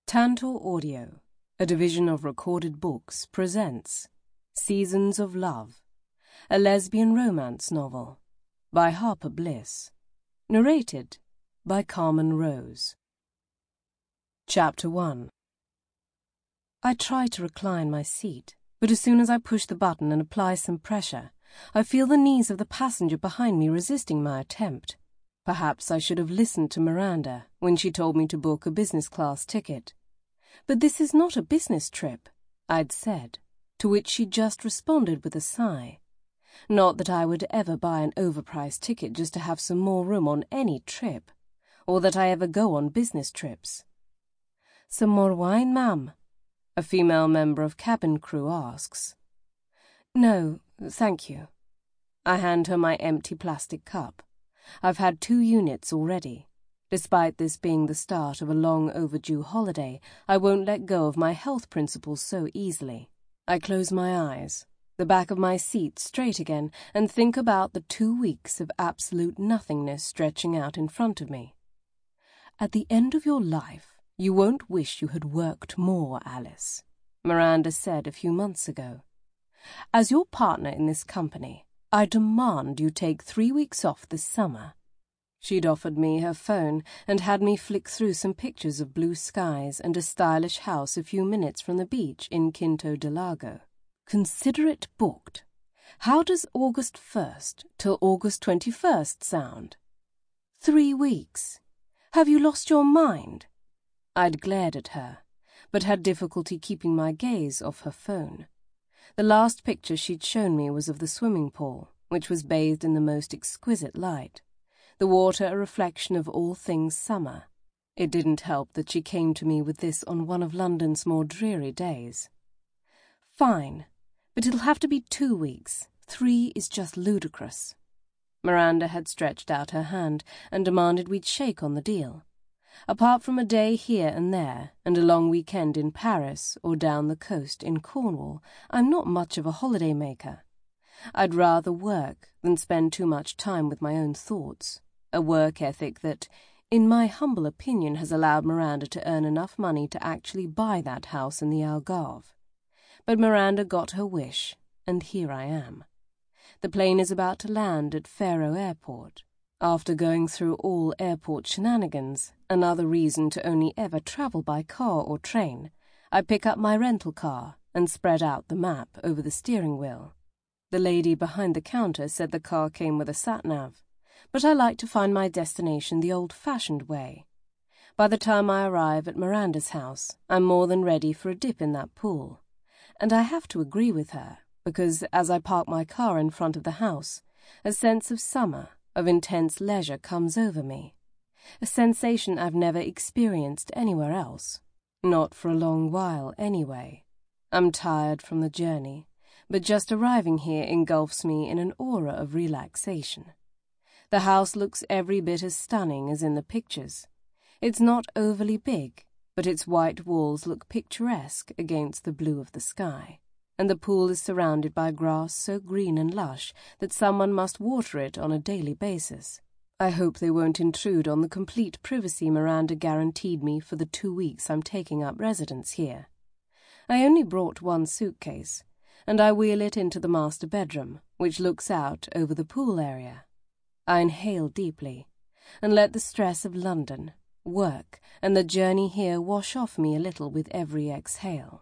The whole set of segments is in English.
Tantor Audio, a division of Recorded Books, presents Seasons of Love, a lesbian romance novel by Harper Bliss, narrated by Carmen Rose. Chapter 1. I try to recline my seat, but as soon as I push the button and apply some pressure, I feel the knees of the passenger behind me resisting my attempt. Perhaps I should have listened to Miranda when she told me to book a business-class ticket. But this is not a business trip, I'd said, to which she just responded with a sigh. Not that I would ever buy an overpriced ticket just to have some more room on any trip, or that I ever go on business trips. "Some more wine, ma'am?" a female member of cabin crew asks. "No, thank you." I hand her my empty plastic cup. I've had 2 units already. Despite this being the start of a long overdue holiday, I won't let go of my health principles so easily. I close my eyes, the back of my seat straight again, and think about the 2 weeks of absolute nothingness stretching out in front of me. "At the end of your life, you won't wish you had worked more, Alice," Miranda said a few months ago. "As your partner in this company, I demand you take 3 weeks off this summer." She'd offered me her phone and had me flick through some pictures of blue skies and a stylish house a few minutes from the beach in Quinto del Lago. "Consider it booked. How does August 1st till August 21st sound?" 3 weeks. Have you lost your mind? I'd glared at her, but had difficulty keeping my gaze off her phone. The last picture she'd shown me was of the swimming pool, which was bathed in the most exquisite light, the water a reflection of all things summer. It didn't help that she came to me with this on one of London's more dreary days. "Fine, but it'll have to be 2 weeks. 3 is just ludicrous." Miranda had stretched out her hand and demanded we'd shake on the deal. Apart from a day here and there, and a long weekend in Paris or down the coast in Cornwall, I'm not much of a holiday maker. I'd rather work than spend too much time with my own thoughts, a work ethic that, in my humble opinion, has allowed Miranda to earn enough money to actually buy that house in the Algarve. But Miranda got her wish, and here I am. The plane is about to land at Faro Airport. After going through all airport shenanigans, another reason to only ever travel by car or train, I pick up my rental car and spread out the map over the steering wheel. The lady behind the counter said the car came with a sat-nav, but I like to find my destination the old-fashioned way. By the time I arrive at Miranda's house, I'm more than ready for a dip in that pool. And I have to agree with her, because as I park my car in front of the house, a sense of summer, of intense leisure comes over me, a sensation I've never experienced anywhere else, not for a long while anyway. I'm tired from the journey, but just arriving here engulfs me in an aura of relaxation. The house looks every bit as stunning as in the pictures. It's not overly big, but its white walls look picturesque against the blue of the sky, and the pool is surrounded by grass so green and lush that someone must water it on a daily basis. I hope they won't intrude on the complete privacy Miranda guaranteed me for the 2 weeks I'm taking up residence here. I only brought 1 suitcase, and I wheel it into the master bedroom, which looks out over the pool area. I inhale deeply, and let the stress of London, work, and the journey here wash off me a little with every exhale.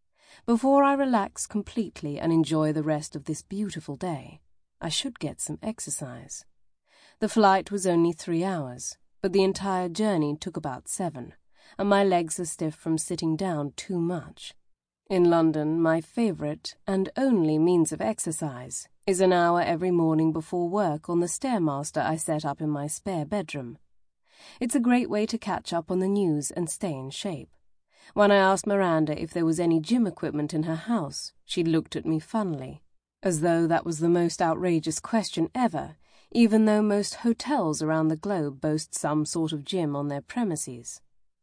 Before I relax completely and enjoy the rest of this beautiful day, I should get some exercise. The flight was only 3 hours, but the entire journey took about 7, and my legs are stiff from sitting down too much. In London, my favourite and only means of exercise is an hour every morning before work on the Stairmaster I set up in my spare bedroom. It's a great way to catch up on the news and stay in shape. When I asked Miranda if there was any gym equipment in her house, she looked at me funnily, as though that was the most outrageous question ever, even though most hotels around the globe boast some sort of gym on their premises.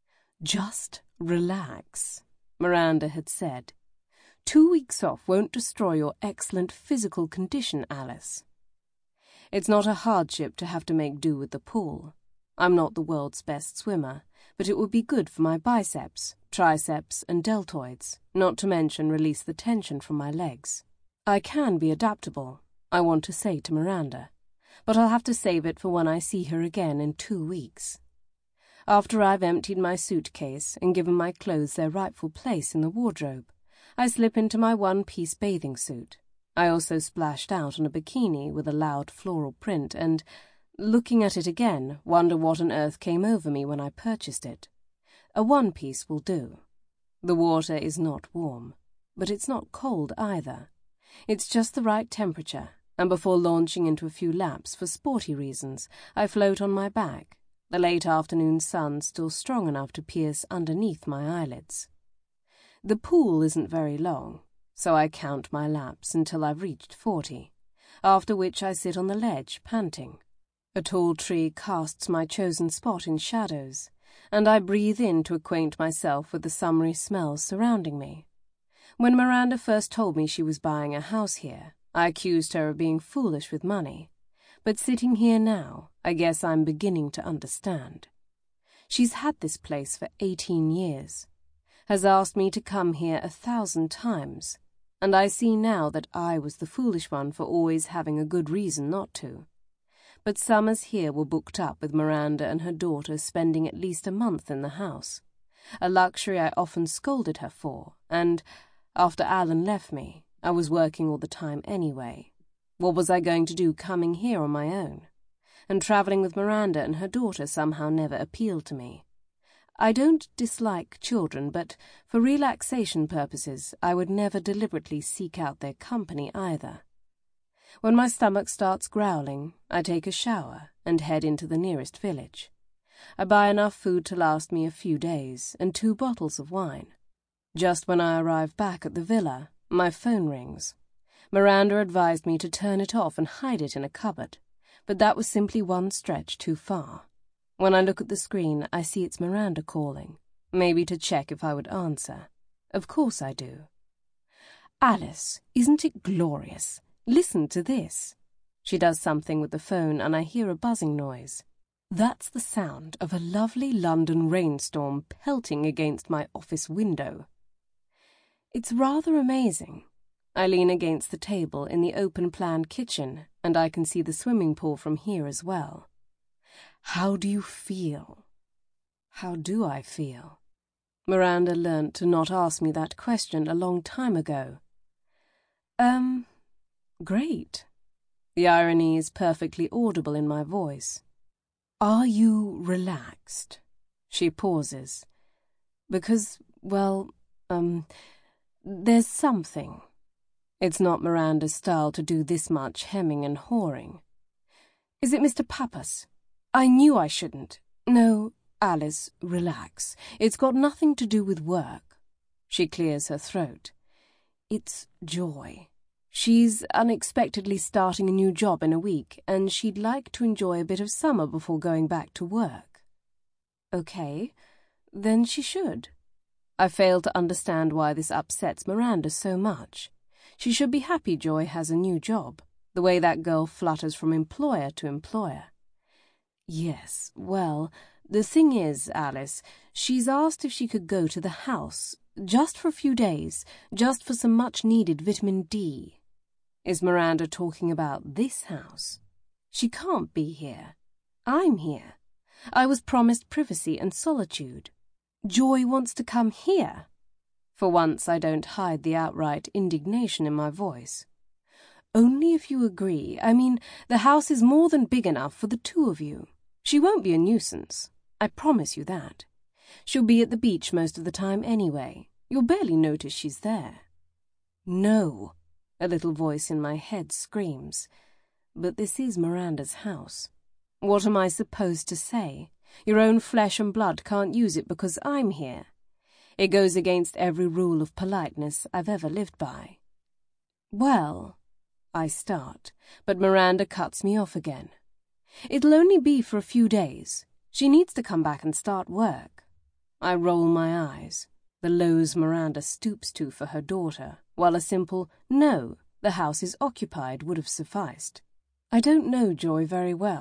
"Just relax," Miranda had said. 2 weeks off won't destroy your excellent physical condition, Alice. It's not a hardship to have to make do with the pool. I'm not the world's best swimmer, but it would be good for my biceps, triceps, and deltoids, not to mention release the tension from my legs. I can be adaptable, I want to say to Miranda, but I'll have to save it for when I see her again in 2 weeks. After I've emptied my suitcase and given my clothes their rightful place in the wardrobe, I slip into my one-piece bathing suit. I also splashed out on a bikini with a loud floral print and, looking at it again, wonder what on earth came over me when I purchased it. A one-piece will do. The water is not warm, but it's not cold either. It's just the right temperature, and before launching into a few laps for sporty reasons, I float on my back, the late afternoon sun still strong enough to pierce underneath my eyelids. The pool isn't very long, so I count my laps until I've reached 40, after which I sit on the ledge, panting. A tall tree casts my chosen spot in shadows, and I breathe in to acquaint myself with the summery smells surrounding me. When Miranda first told me she was buying a house here, I accused her of being foolish with money, but sitting here now, I guess I'm beginning to understand. She's had this place for 18 years, has asked me to come here 1,000 times, and I see now that I was the foolish one for always having a good reason not to. But summers here were booked up with Miranda and her daughter spending at least a month in the house, a luxury I often scolded her for, and, after Alan left me, I was working all the time anyway. What was I going to do coming here on my own? And travelling with Miranda and her daughter somehow never appealed to me. I don't dislike children, but for relaxation purposes I would never deliberately seek out their company either. When my stomach starts growling, I take a shower and head into the nearest village. I buy enough food to last me a few days and 2 bottles of wine. Just when I arrive back at the villa, my phone rings. Miranda advised me to turn it off and hide it in a cupboard, but that was simply one stretch too far. When I look at the screen, I see it's Miranda calling, maybe to check if I would answer. Of course I do. "Alice, isn't it glorious? Listen to this." She does something with the phone and I hear a buzzing noise. That's the sound of a lovely London rainstorm pelting against my office window. It's rather amazing. I lean against the table in the open-plan kitchen and I can see the swimming pool from here as well. How do you feel? How do I feel? Miranda learnt to not ask me that question a long time ago. Great. The irony is perfectly audible in my voice. Are you relaxed? She pauses. Because, well, there's something. It's not Miranda's style to do this much hemming and hawing. Is it Mr. Pappas? I knew I shouldn't. No, Alice, relax. It's got nothing to do with work. She clears her throat. It's Joy. She's unexpectedly starting a new job in a week, and she'd like to enjoy a bit of summer before going back to work. Okay, then she should. I fail to understand why this upsets Miranda so much. She should be happy Joy has a new job, the way that girl flutters from employer to employer. Yes, well, the thing is, Alice, she's asked if she could go to the house, just for a few days, just for some much-needed vitamin D. Is Miranda talking about this house? She can't be here. I'm here. I was promised privacy and solitude. Joy wants to come here. For once I don't hide the outright indignation in my voice. Only if you agree. I mean, the house is more than big enough for the 2 of you. She won't be a nuisance. I promise you that. She'll be at the beach most of the time anyway. You'll barely notice she's there. No, a little voice in my head screams. But this is Miranda's house. What am I supposed to say? Your own flesh and blood can't use it because I'm here. It goes against every rule of politeness I've ever lived by. Well, I start, but Miranda cuts me off again. It'll only be for a few days. She needs to come back and start work. I roll my eyes. The lows Miranda stoops to for her daughter, while a simple, "No, the house is occupied," would have sufficed. I don't know Joy very well,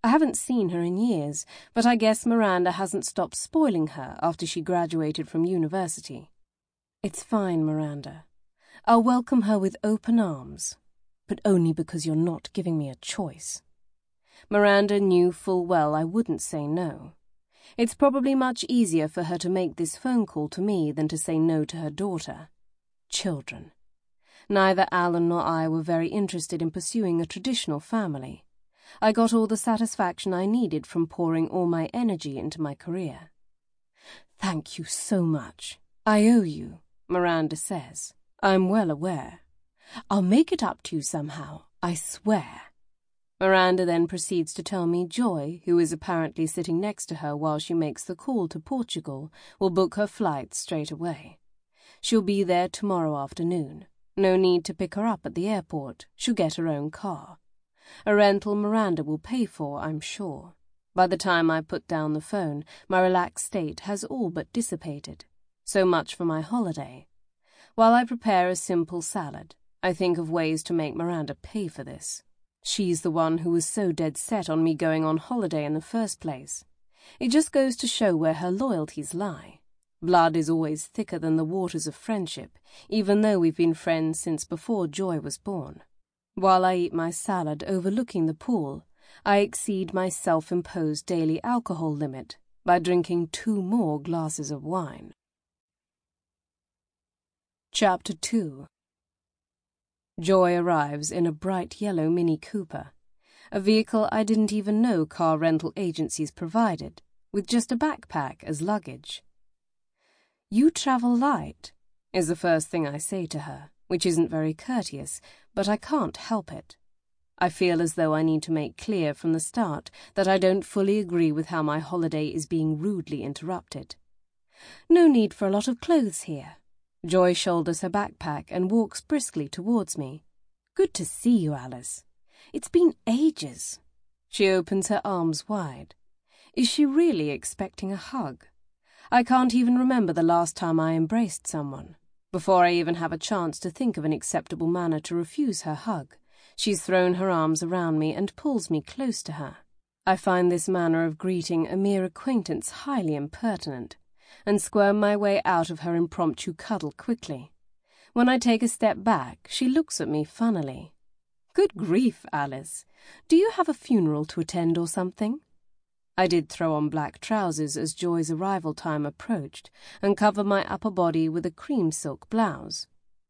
I haven't seen her in years, but I guess Miranda hasn't stopped spoiling her after she graduated from university. It's fine, Miranda. I'll welcome her with open arms, but only because you're not giving me a choice. Miranda knew full well I wouldn't say no. It's probably much easier for her to make this phone call to me than to say no to her daughter. Children. Neither Alan nor I were very interested in pursuing a traditional family. I got all the satisfaction I needed from pouring all my energy into my career. Thank you so much. I owe you, Miranda says. I'm well aware. I'll make it up to you somehow, I swear. Miranda then proceeds to tell me Joy, who is apparently sitting next to her while she makes the call to Portugal, will book her flight straight away. She'll be there tomorrow afternoon. No need to pick her up at the airport. She'll get her own car. A rental Miranda will pay for, I'm sure. By the time I put down the phone, my relaxed state has all but dissipated. So much for my holiday. While I prepare a simple salad, I think of ways to make Miranda pay for this. She's the one who was so dead set on me going on holiday in the first place. It just goes to show where her loyalties lie. Blood is always thicker than the waters of friendship, even though we've been friends since before Joy was born. While I eat my salad overlooking the pool, I exceed my self-imposed daily alcohol limit by drinking 2 more glasses of wine. Chapter 2. Joy arrives in a bright yellow Mini Cooper, a vehicle I didn't even know car rental agencies provided, with just a backpack as luggage. "You travel light," is the first thing I say to her, which isn't very courteous, but I can't help it. I feel as though I need to make clear from the start that I don't fully agree with how my holiday is being rudely interrupted. "No need for a lot of clothes here." Joy shoulders her backpack and walks briskly towards me. "Good to see you, Alice. It's been ages." She opens her arms wide. Is she really expecting a hug? I can't even remember the last time I embraced someone. Before I even have a chance to think of an acceptable manner to refuse her hug, she's thrown her arms around me and pulls me close to her. I find this manner of greeting a mere acquaintance highly impertinent, and squirm my way out of her impromptu cuddle quickly. When I take a step back, she looks at me funnily. "Good grief, Alice. Do you have a funeral to attend or something?" I did throw on black trousers as Joy's arrival time approached, and cover my upper body with a cream silk blouse.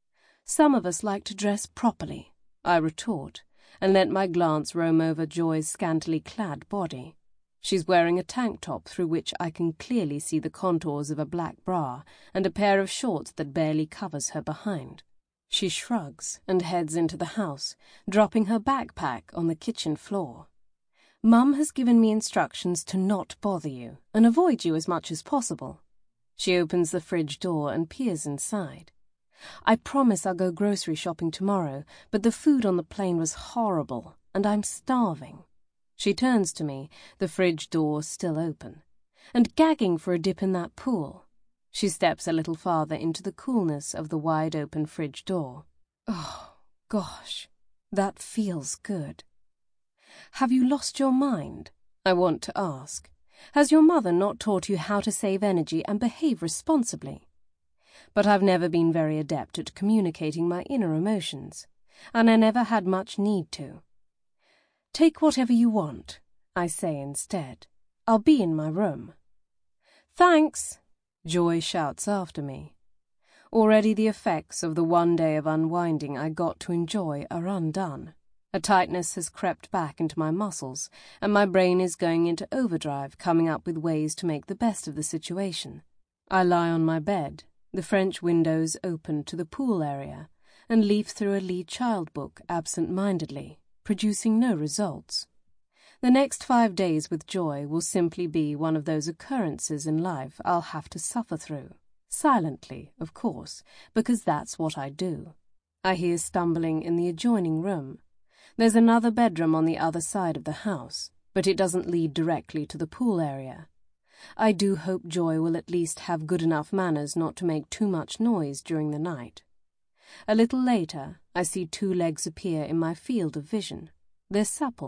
"Some of us like to dress properly," I retort, and let my glance roam over Joy's scantily clad body. She's wearing a tank top through which I can clearly see the contours of a black bra and a pair of shorts that barely covers her behind. She shrugs and heads into the house, dropping her backpack on the kitchen floor. "Mum has given me instructions to not bother you and avoid you as much as possible." She opens the fridge door and peers inside. "I promise I'll go grocery shopping tomorrow, but the food on the plane was horrible, and I'm starving." She turns to me, the fridge door still open, "and gagging for a dip in that pool." She steps a little farther into the coolness of the wide-open fridge door. Oh, gosh, that feels good. "Have you lost your mind?" I want to ask. "Has your mother not taught you how to save energy and behave responsibly?" But I've never been very adept at communicating my inner emotions, and I never had much need to. "Take whatever you want," I say instead. "I'll be in my room." "Thanks," Joy shouts after me. Already the effects of the one day of unwinding I got to enjoy are undone. A tightness has crept back into my muscles, and my brain is going into overdrive, coming up with ways to make the best of the situation. I lie on my bed, the French windows open to the pool area, and leaf through a Lee Child book absent-mindedly, producing no results. The next 5 days with Joy will simply be one of those occurrences in life I'll have to suffer through. Silently, of course, because that's what I do. I hear stumbling in the adjoining room. There's another bedroom on the other side of the house, but it doesn't lead directly to the pool area. I do hope Joy will at least have good enough manners not to make too much noise during the night. A little later, I see 2 legs appear in my field of vision. They're supple,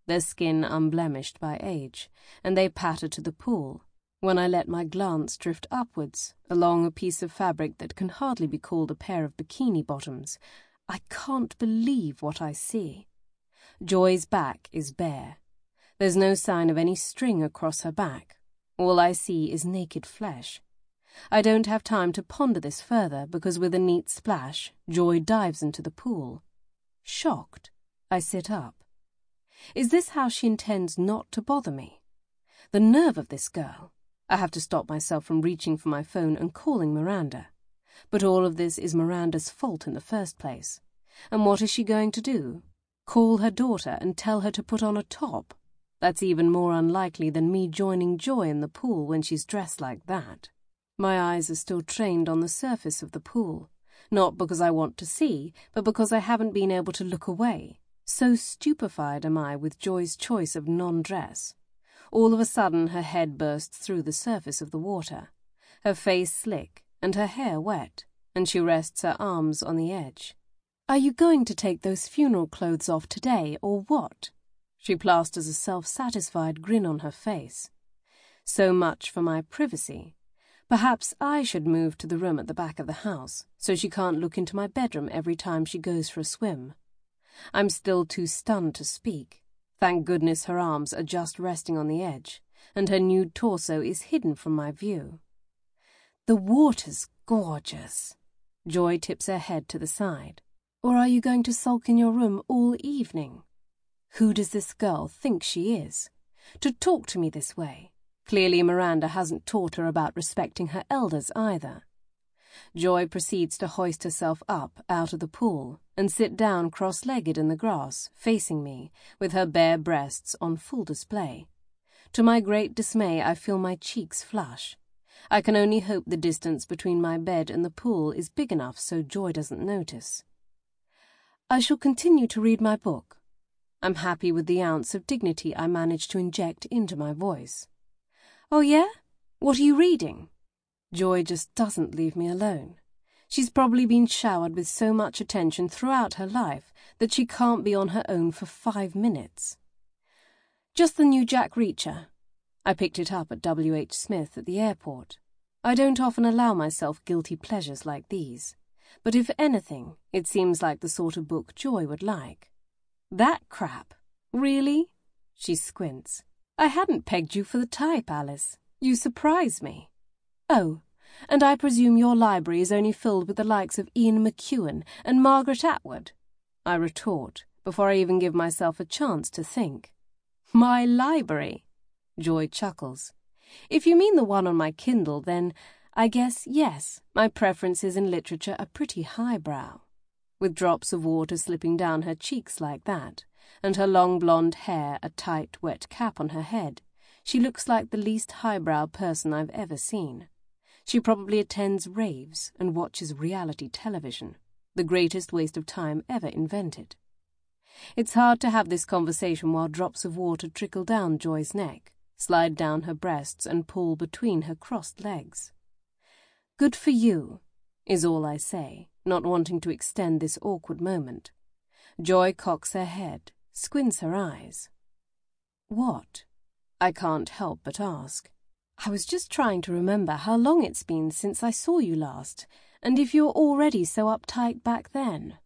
their skin unblemished by age, and they patter to the pool, when I let my glance drift upwards, along a piece of fabric that can hardly be called a pair of bikini bottoms. I can't believe what I see. Joy's back is bare. There's no sign of any string across her back. All I see is naked flesh. I don't have time to ponder this further, because with a neat splash, Joy dives into the pool. Shocked, I sit up. Is this how she intends not to bother me? The nerve of this girl! I have to stop myself from reaching for my phone and calling Miranda. But all of this is Miranda's fault in the first place. And what is she going to do? Call her daughter and tell her to put on a top? That's even more unlikely than me joining Joy in the pool when she's dressed like that. My eyes are still trained on the surface of the pool, not because I want to see, but because I haven't been able to look away. So stupefied am I with Joy's choice of non-dress. All of a sudden her head bursts through the surface of the water, her face slick and her hair wet, and she rests her arms on the edge. "Are you going to take those funeral clothes off today, or what?" She plasters a self-satisfied grin on her face. So much for my privacy. Perhaps I should move to the room at the back of the house, so she can't look into my bedroom every time she goes for a swim. I'm still too stunned to speak. Thank goodness her arms are just resting on the edge, and her nude torso is hidden from my view. The water's gorgeous. Joy tips her head to the side. Or are you going to sulk in your room all evening? Who does this girl think she is? To talk to me this way. Clearly Miranda hasn't taught her about respecting her elders either. Joy proceeds to hoist herself up out of the pool and sit down cross-legged in the grass, facing me, with her bare breasts on full display. To my great dismay, I feel my cheeks flush. I can only hope the distance between my bed and the pool is big enough so Joy doesn't notice. I shall continue to read my book. I'm happy with the ounce of dignity I managed to inject into my voice. Oh, yeah? What are you reading? Joy just doesn't leave me alone. She's probably been showered with so much attention throughout her life that she can't be on her own for 5 minutes. Just the new Jack Reacher. I picked it up at W.H. Smith at the airport. I don't often allow myself guilty pleasures like these, but if anything, it seems like the sort of book Joy would like. That crap? Really? She squints. I hadn't pegged you for the type, Alice. You surprise me. Oh, and I presume your library is only filled with the likes of Ian McEwan and Margaret Atwood? I retort, before I even give myself a chance to think. My library? Joy chuckles. If you mean the one on my Kindle, then I guess, yes, my preferences in literature are pretty highbrow. With drops of water slipping down her cheeks like that, and her long blonde hair a tight, wet cap on her head, she looks like the least highbrow person I've ever seen. She probably attends raves and watches reality television, the greatest waste of time ever invented. It's hard to have this conversation while drops of water trickle down Joy's neck, slide down her breasts and pool between her crossed legs. Good for you, is all I say, not wanting to extend this awkward moment. Joy cocks her head, squints her eyes. What? I can't help but ask. I was just trying to remember how long it's been since I saw you last, and if you were already so uptight back then.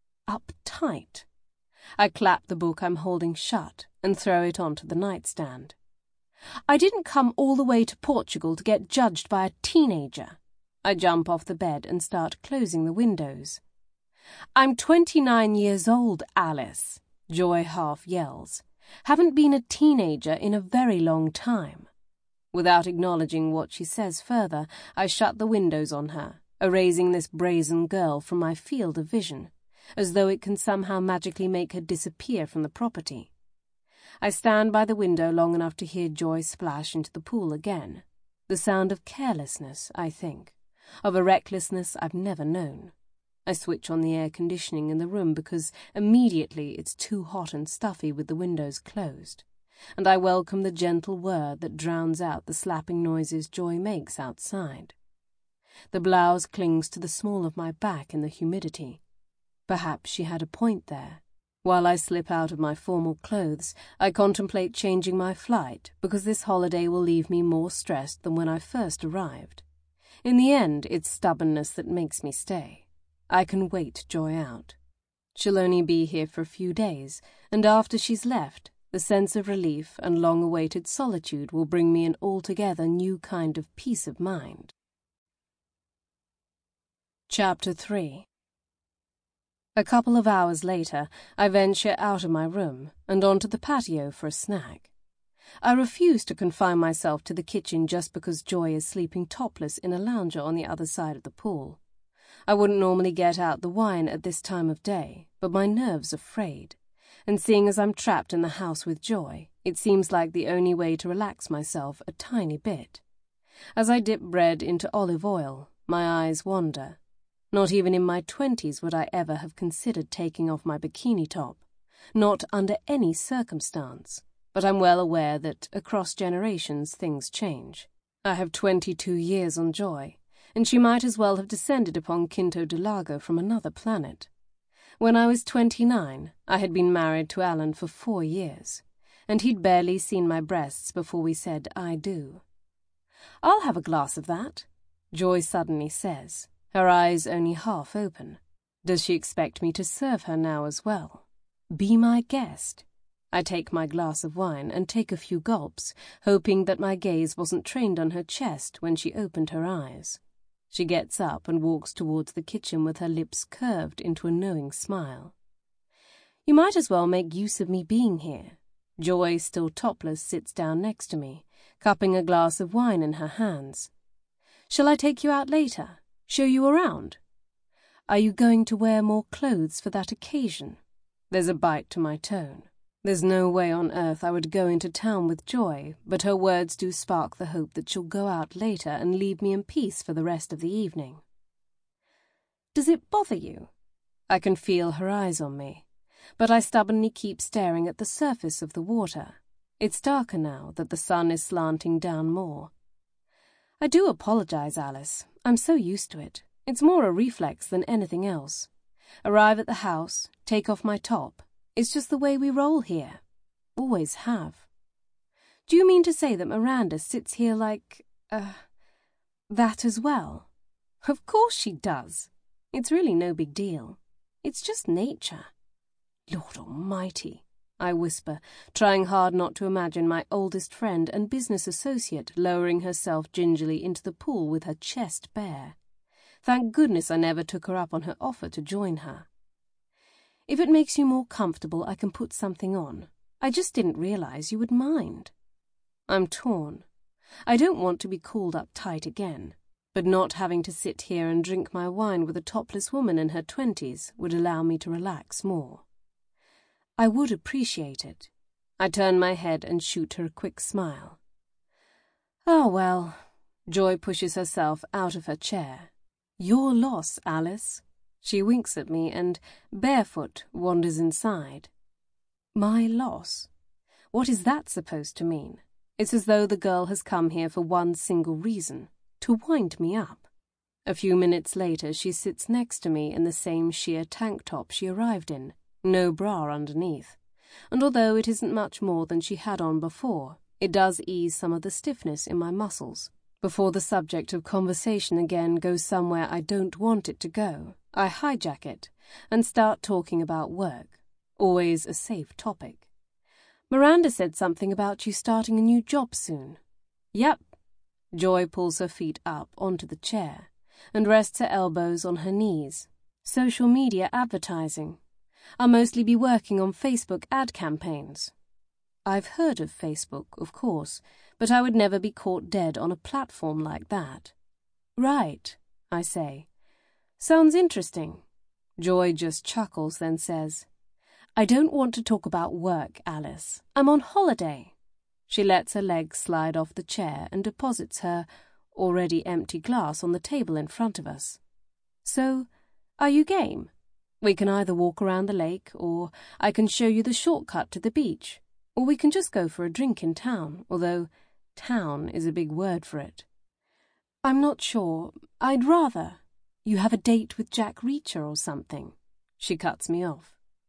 Uptight? I clap the book I'm holding shut and throw it onto the nightstand. I didn't come all the way to Portugal to get judged by a teenager. I jump off the bed and start closing the windows. I'm 29 years old, Alice, Joy half yells. Haven't been a teenager in a very long time. Without acknowledging what she says further, I shut the windows on her, erasing this brazen girl from my field of vision, as though it can somehow magically make her disappear from the property. I stand by the window long enough to hear Joy splash into the pool again. The sound of carelessness, I think, of a recklessness I've never known. I switch on the air conditioning in the room because immediately it's too hot and stuffy with the windows closed, and I welcome the gentle whir that drowns out the slapping noises Joy makes outside. The blouse clings to the small of my back in the humidity. Perhaps she had a point there. While I slip out of my formal clothes, I contemplate changing my flight because this holiday will leave me more stressed than when I first arrived. In the end, it's stubbornness that makes me stay. I can wait Joy out. She'll only be here for a few days, and after she's left, the sense of relief and long-awaited solitude will bring me an altogether new kind of peace of mind. Chapter 3. A couple of hours later, I venture out of my room and onto the patio for a snack. I refuse to confine myself to the kitchen just because Joy is sleeping topless in a lounger on the other side of the pool. I wouldn't normally get out the wine at this time of day, but my nerves are frayed, and seeing as I'm trapped in the house with Joy, it seems like the only way to relax myself a tiny bit. As I dip bread into olive oil, my eyes wander. Not even in my 20s would I ever have considered taking off my bikini top, not under any circumstance, but I'm well aware that across generations things change. I have 22 years on Joy, and she might as well have descended upon Quinto del Lago from another planet. When I was 29, I had been married to Alan for 4 years, and he'd barely seen my breasts before we said I do. "I'll have a glass of that," Joy suddenly says, her eyes only half open. Does she expect me to serve her now as well? Be my guest. I take my glass of wine and take a few gulps, hoping that my gaze wasn't trained on her chest when she opened her eyes. She gets up and walks towards the kitchen with her lips curved into a knowing smile. "You might as well make use of me being here." Joy, still topless, sits down next to me, cupping a glass of wine in her hands. "Shall I take you out later? Show you around? Are you going to wear more clothes for that occasion?" There's a bite to my tone. There's no way on earth I would go into town with Joy, but her words do spark the hope that she'll go out later and leave me in peace for the rest of the evening. "Does it bother you?" I can feel her eyes on me, but I stubbornly keep staring at the surface of the water. It's darker now that the sun is slanting down more. "I do apologize, Alice. I'm so used to it. It's more a reflex than anything else. Arrive at the house, take off my top. It's just the way we roll here. Always have." "Do you mean to say that Miranda sits here like, that as well?" "Of course she does. It's really no big deal. It's just nature." "Lord Almighty," I whisper, trying hard not to imagine my oldest friend and business associate lowering herself gingerly into the pool with her chest bare. Thank goodness I never took her up on her offer to join her. "If it makes you more comfortable, I can put something on. I just didn't realize you would mind." I'm torn. I don't want to be called up tight again, but not having to sit here and drink my wine with a topless woman in her 20s would allow me to relax more. "I would appreciate it." I turn my head and shoot her a quick smile. "Oh, well." Joy pushes herself out of her chair. "Your loss, Alice." She winks at me and, barefoot, wanders inside. My loss? What is that supposed to mean? It's as though the girl has come here for one single reason, to wind me up. A few minutes later she sits next to me in the same sheer tank top she arrived in, no bra underneath, and although it isn't much more than she had on before, it does ease some of the stiffness in my muscles. Before the subject of conversation again goes somewhere I don't want it to go, I hijack it and start talking about work, always a safe topic. "Miranda said something about you starting a new job soon." "Yep." Joy pulls her feet up onto the chair and rests her elbows on her knees. "Social media advertising. I'll mostly be working on Facebook ad campaigns." I've heard of Facebook, of course, but I would never be caught dead on a platform like that. "Right," I say. "Sounds interesting." Joy just chuckles, then says, "I don't want to talk about work, Alice. I'm on holiday." She lets her legs slide off the chair and deposits her already empty glass on the table in front of us. "So, are you game? We can either walk around the lake, or I can show you the shortcut to the beach, or we can just go for a drink in town, although town is a big word for it." "I'm not sure. I'd rather. You have a date with Jack Reacher or something." She cuts me off.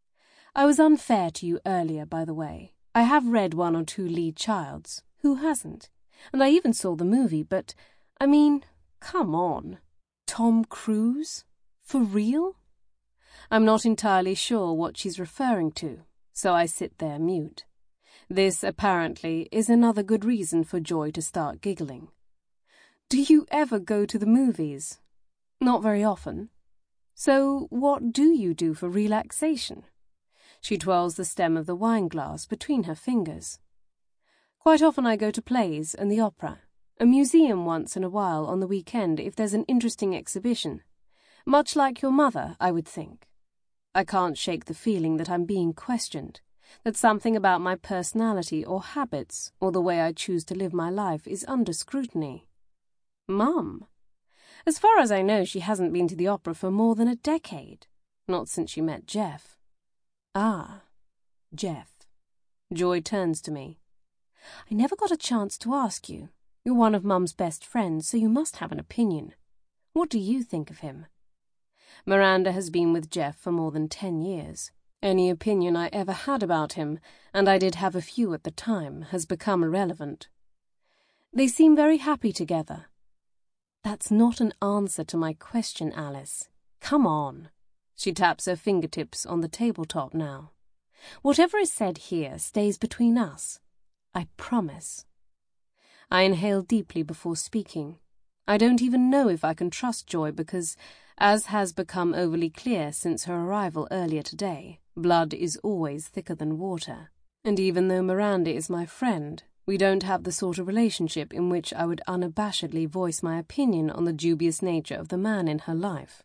I was unfair to you earlier, by the way. I have read 1 or 2 Lee Childs. Who hasn't? And I even saw the movie, but, I mean, come on. Tom Cruise? For real? I'm not entirely sure what she's referring to, so I sit there mute. This, apparently, is another good reason for Joy to start giggling. Do you ever go to the movies? Not very often. So what do you do for relaxation? She twirls the stem of the wineglass between her fingers. Quite often I go to plays and the opera, a museum once in a while on the weekend if there's an interesting exhibition. Much like your mother, I would think. I can't shake the feeling that I'm being questioned, that something about my personality or habits or the way I choose to live my life is under scrutiny. Mum? As far as I know, she hasn't been to the opera for more than a decade, not since she met Jeff. Ah, Jeff. Joy turns to me. I never got a chance to ask you. You're one of Mum's best friends, so you must have an opinion. What do you think of him? Miranda has been with Jeff for more than 10 years. Any opinion I ever had about him, and I did have a few at the time, has become irrelevant. They seem very happy together. That's not an answer to my question, Alice. Come on. She taps her fingertips on the tabletop now. Whatever is said here stays between us. I promise. I inhale deeply before speaking. I don't even know if I can trust Joy because, as has become overly clear since her arrival earlier today, blood is always thicker than water. And even though Miranda is my friend, we don't have the sort of relationship in which I would unabashedly voice my opinion on the dubious nature of the man in her life.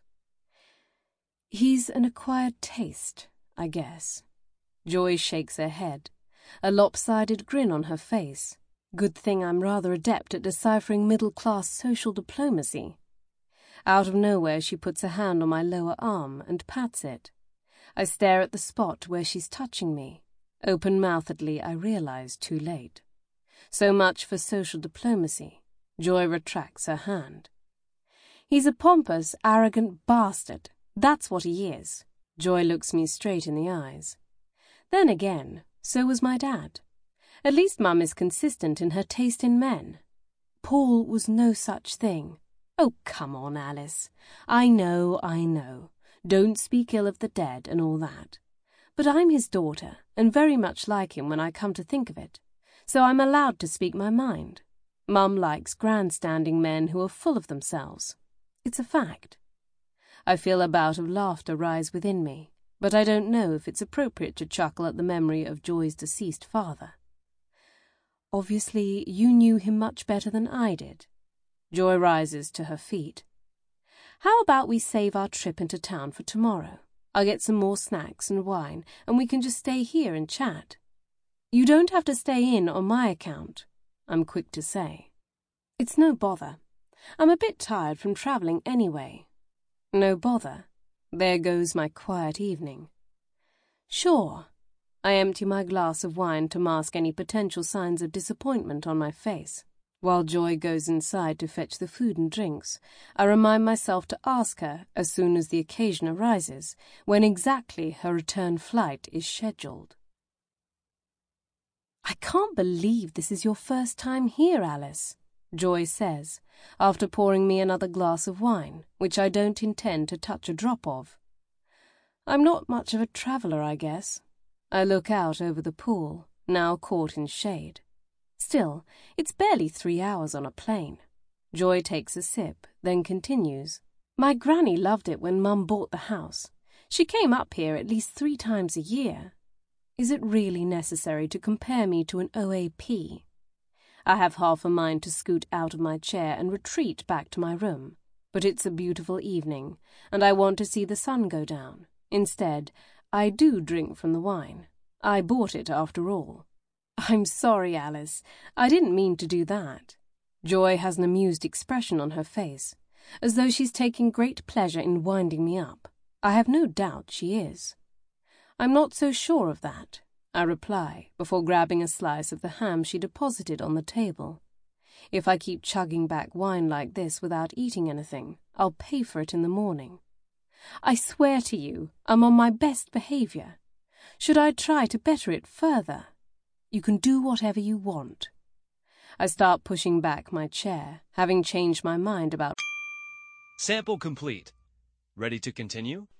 He's an acquired taste, I guess. Joy shakes her head, a lopsided grin on her face. Good thing I'm rather adept at deciphering middle-class social diplomacy. Out of nowhere she puts a hand on my lower arm and pats it. I stare at the spot where she's touching me. Open-mouthedly I realize too late. So much for social diplomacy. Joy retracts her hand. He's a pompous, arrogant bastard. That's what he is. Joy looks me straight in the eyes. Then again, so was my dad. At least Mum is consistent in her taste in men. Paul was no such thing. Oh, come on, Alice. I know. Don't speak ill of the dead and all that. But I'm his daughter, and very much like him when I come to think of it. So I'm allowed to speak my mind. Mum likes grandstanding men who are full of themselves. It's a fact. I feel a bout of laughter rise within me, but I don't know if it's appropriate to chuckle at the memory of Joy's deceased father. Obviously, you knew him much better than I did. Joy rises to her feet. How about we save our trip into town for tomorrow? I'll get some more snacks and wine, and we can just stay here and chat. You don't have to stay in on my account, I'm quick to say. It's no bother. I'm a bit tired from travelling anyway. No bother. There goes my quiet evening. Sure. I empty my glass of wine to mask any potential signs of disappointment on my face. While Joy goes inside to fetch the food and drinks, I remind myself to ask her, as soon as the occasion arises, when exactly her return flight is scheduled. I can't believe this is your first time here, Alice, Joy says, after pouring me another glass of wine, which I don't intend to touch a drop of. I'm not much of a traveller, I guess. I look out over the pool, now caught in shade. Still, it's barely 3 hours on a plane. Joy takes a sip, then continues. My granny loved it when Mum bought the house. She came up here at least 3 times a year. Is it really necessary to compare me to an OAP? I have half a mind to scoot out of my chair and retreat back to my room. But it's a beautiful evening, and I want to see the sun go down. Instead, I do drink from the wine. I bought it after all. I'm sorry, Alice. I didn't mean to do that. Joy has an amused expression on her face, as though she's taking great pleasure in winding me up. I have no doubt she is. I'm not so sure of that, I reply, before grabbing a slice of the ham she deposited on the table. If I keep chugging back wine like this without eating anything, I'll pay for it in the morning. I swear to you, I'm on my best behaviour. Should I try to better it further? You can do whatever you want. I start pushing back my chair, having changed my mind about... Sample complete. Ready to continue?